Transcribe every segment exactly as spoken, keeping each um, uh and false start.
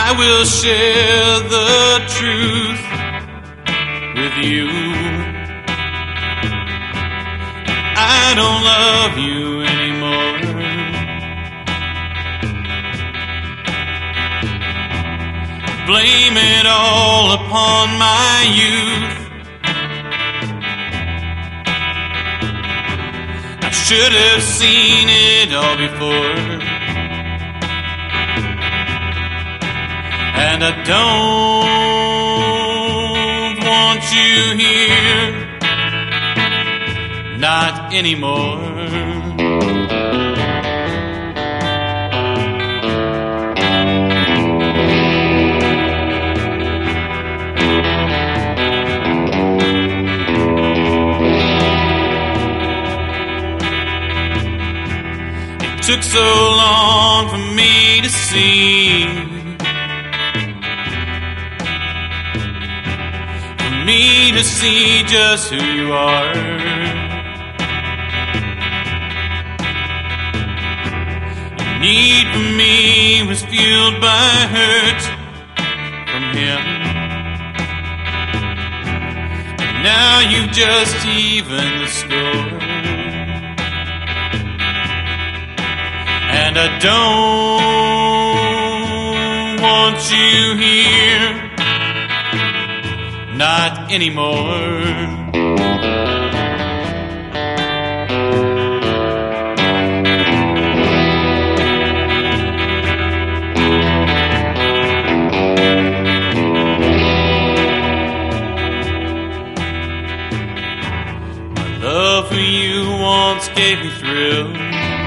I will share the truth with you. I don't love you anymore. Blame it all upon my youth. I should have seen it all before. And I don't want you here, not anymore. It took so long for me to see, me to see just who you are. Your need for me was fueled by hurt from him, and now you've just evened the score. And I don't want you here, not anymore. My love for you once gave me thrills.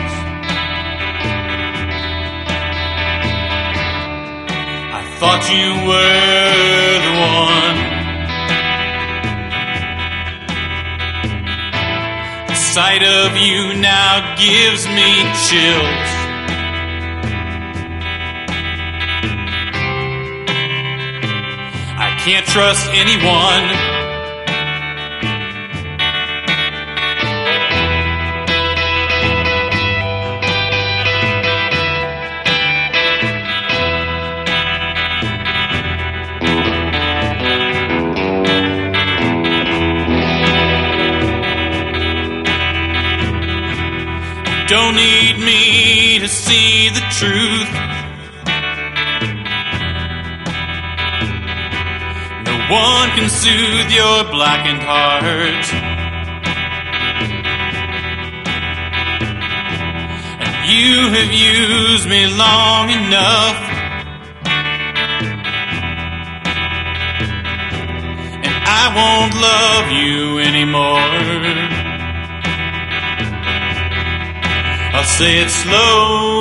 I thought you were the one. The sight of you now gives me chills. I can't trust anyone. Don't need me to see the truth. No one can soothe your blackened heart. And you have used me long enough, and I won't love you anymore. I'll say it slow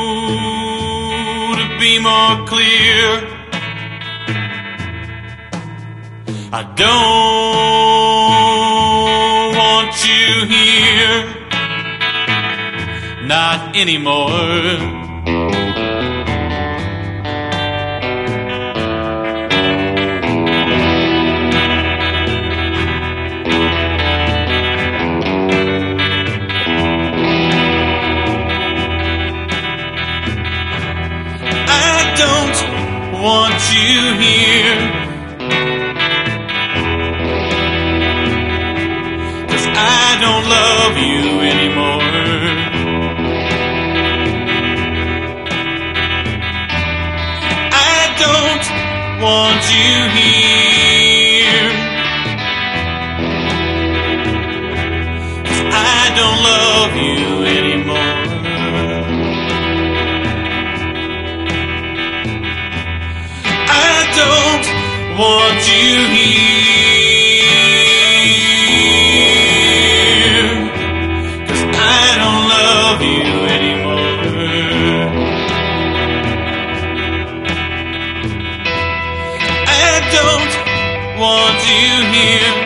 to be more clear. I don't want you here, not anymore. Want you here, 'cause I don't love you anymore. I don't want you here, 'cause I don't love you anymore. I don't want you here, 'cause I don't love you anymore. I don't want you here,